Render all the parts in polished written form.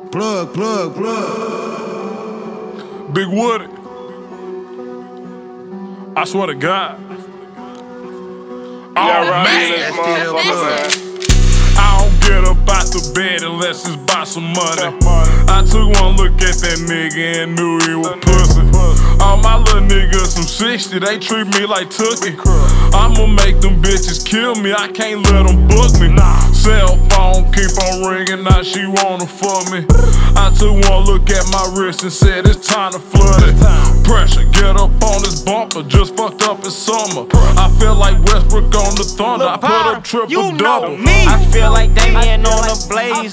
Plug. Big Woody. I swear to God. I don't get up out the bed unless it's by some money. I took one look at that nigga and knew he was pussy. All my little niggas some 60, they treat me like Tookie. I'ma make them bitches kill me, I can't let them book me. Cell phone keep on ringing, now she wanna fuck me. I took one look at my wrist and said it's time to flood it. Pressure, get up on this bumper, just fucked up in summer. I feel like Westbrook on the Thunder, I put up triple double. I feel like Damien on the blaze.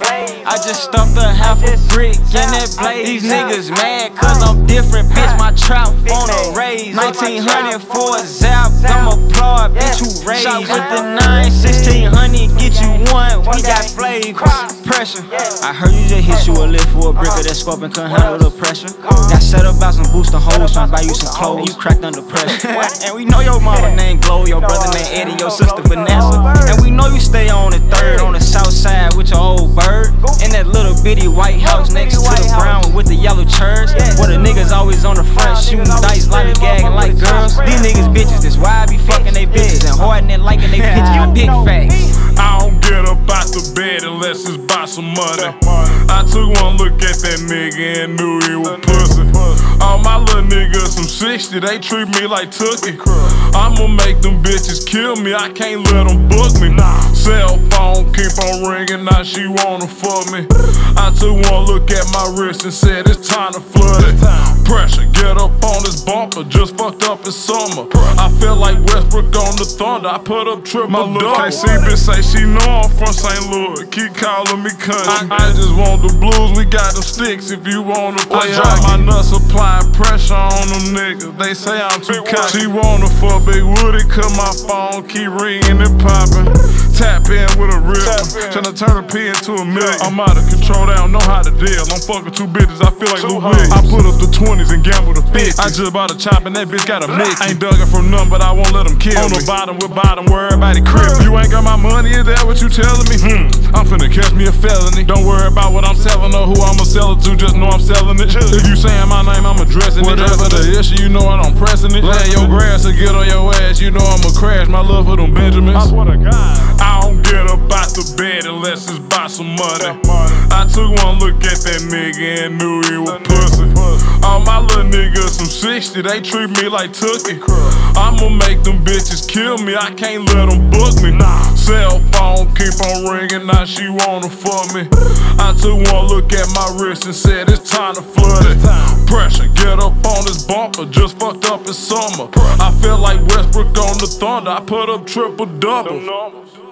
I just stuffed a half a brick in that blaze. These niggas mad cause I'm different, bitch. My trap on a raise. 1900 for a zap, I'm applaud, bitch. You raised with the 9, 1600, get you one. We got flavors, pressure. I heard you just hit you a lift for a brick of that scorpion, couldn't handle the pressure. Got set up about some booster hoes, trying to buy you some clothes. You cracked under pressure. And we know your mama named Glow, your brother named Eddie, your sister Vanessa. And we know you stay on the 3rd on the south side with your old bird. In that little bitty white house next to the brown with the yellow church. Where the niggas always on the front shooting dice, lollygagging like girls. These niggas bitches, that's why I be fucking they bitches and hoarding and liking they pictures. Big facts. I don't get up out the bed unless it's by some money. I took one look at that nigga and knew he was pussy. All my little niggas some 60, they treat me like Tookie. I'ma make them bitches kill me, I can't let them book me. Cell phone keep on ringing, now she wanna fuck me. I took one look at my wrist and said it's time to flood it. Pressure, get up on this bumper, just fucked up in summer. I feel like Westbrook on the Thunder, I put up triple double. My little KC bitch say she know I'm from St. Louis, keep calling me country. I just want the blues, we got them sticks if you wanna play. I drop my nuts, applying pressure on them niggas, they say I'm too cocky. She wanna fuck Big Woody, cause my phone keep ringing and popping. Tap in with a rip, tryna turn a P into a million. I'm out of control, they don't know how to deal. I'm fucking 2 bitches, I feel like Lou Williams. I put up the 20s and gamble the 50s. I just bought a chop and that bitch got a mix. Ain't dug it from none, but I won't let them kill me. On the bottom with bottom where everybody crib. You ain't got my money, is that what you telling me? I'm finna catch me a felony. Don't worry about what I'm selling or who I'ma sell it to, just know I'm selling it. If you saying my name, I'm addressing it. Whatever the issue, you know I don't pressing it. Lay your grass or get on your ass, you know I'ma crash. My love for them Benjamins. I swear to God. I don't get up out the bed unless it's by some money. I took one look at that nigga and knew he was pussy. All my little niggas some 60, they treat me like Tookie. I'ma make them bitches kill me, I can't let them book me. Cell phone keep on ringing, now she wanna fuck me. I took one look at my wrist and said it's time to flood it. Pressure, get up on this bumper, just fucked up in summer. I feel like Westbrook on the Thunder, I put up triple double.